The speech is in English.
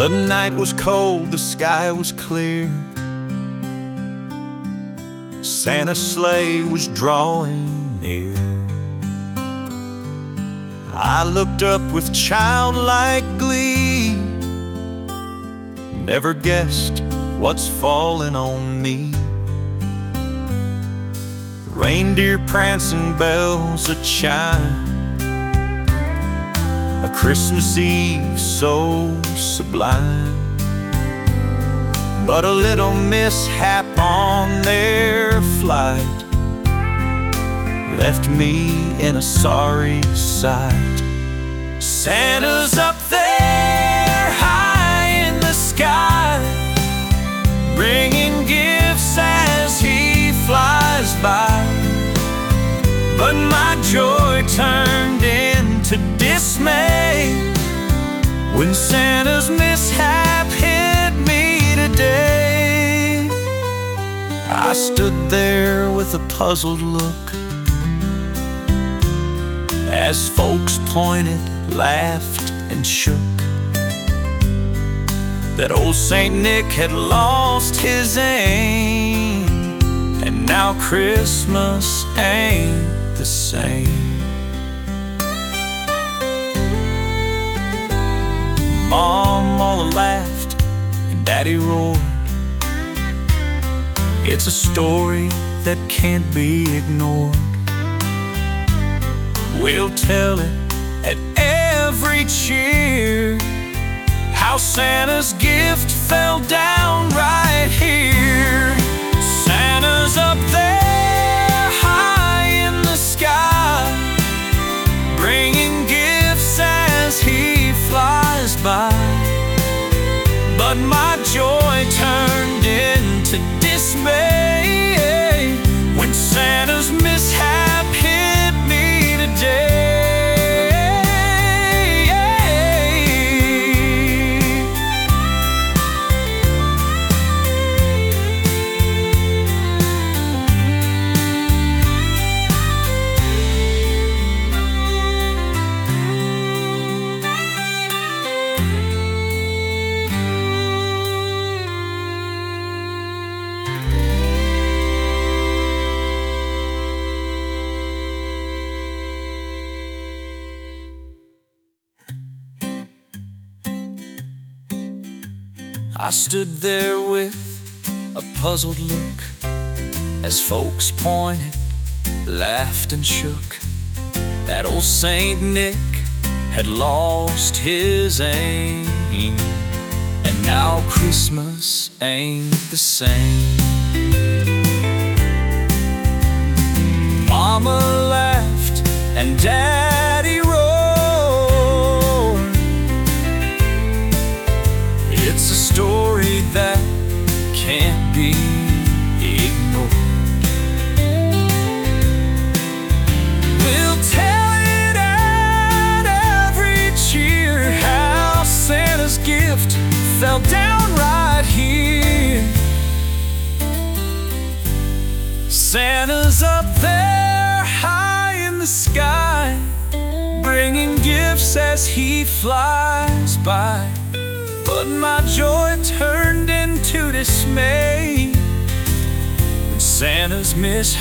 The night was cold, the sky was clear. Santa's sleigh was drawing near. I looked up with childlike glee. Never guessed what's fallen on me. Reindeer prancing, bells a chime, a Christmas Eve so sublime. But a little mishap on their flight left me in a sorry sight. Santa's up there high in the sky, bringing gifts as he flies by. But my joy turned into dismay when Santa's mishap hit me today. I stood there with a puzzled look as folks pointed, laughed, and shook. That old Saint Nick had lost his aim, and now Christmas ain't the same. Mom all laughed and Daddy roared. It's a story that can't be ignored. We'll tell it at every cheer, how Santa's gift fell down right here. Santa's up there high in the sky, bringing gifts as he flies by. But my joy turned into dismay when Santa's mishap hit me today. I stood there with a puzzled look as folks pointed, laughed, and shook. That old Saint Nick had lost his aim, and now Christmas ain't the same. Mama laughed and Daddy roared. It's a story that can't be ignored. We'll tell it at every cheer, how Santa's gift fell down right here. Santa's up there high in the sky, bringing gifts as he flies by. But my joy turned into dismay when Santa's mishap